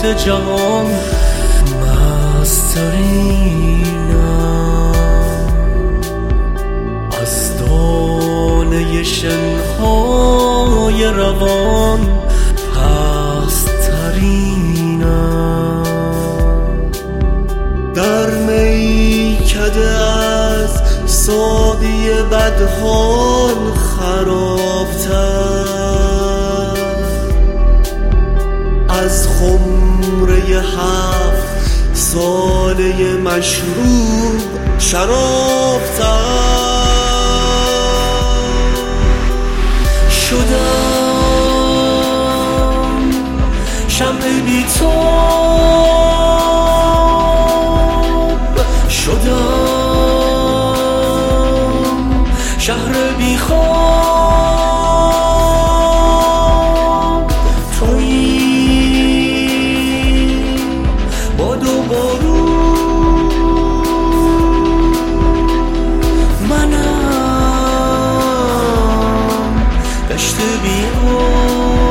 جهان مسترینم، از دانه شنهای روان پسترینم، در میکده از ساقی بدحال خرابتر، از خمره 7 ساله مشروب شرابتر شدم. شمع بی‌تاب شدم، شهر بی‌خواب تویی، باد و بارون منم، دشت بی‌آب.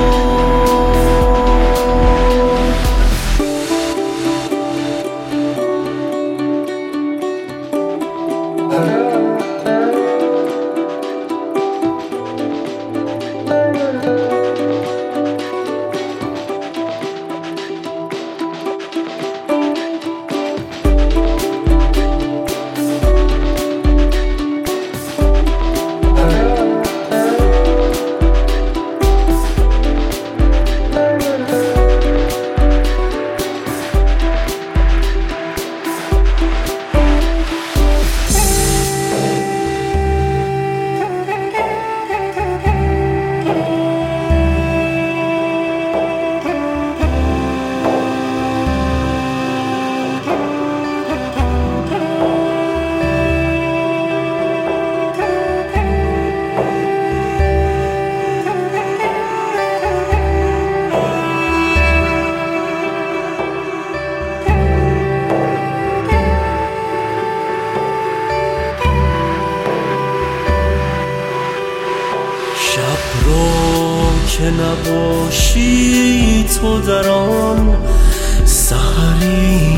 شب را که نباشی تو در آن سحری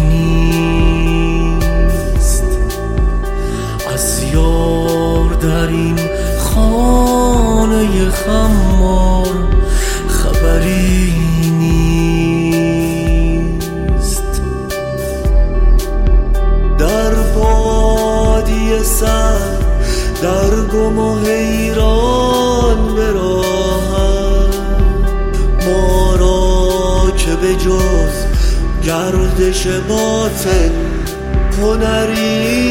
نیست، از یار در این خانه خمار خبری نیست. در بادیه سر در گم و حیران به راهم، ما را که به جز گردش باطن هنری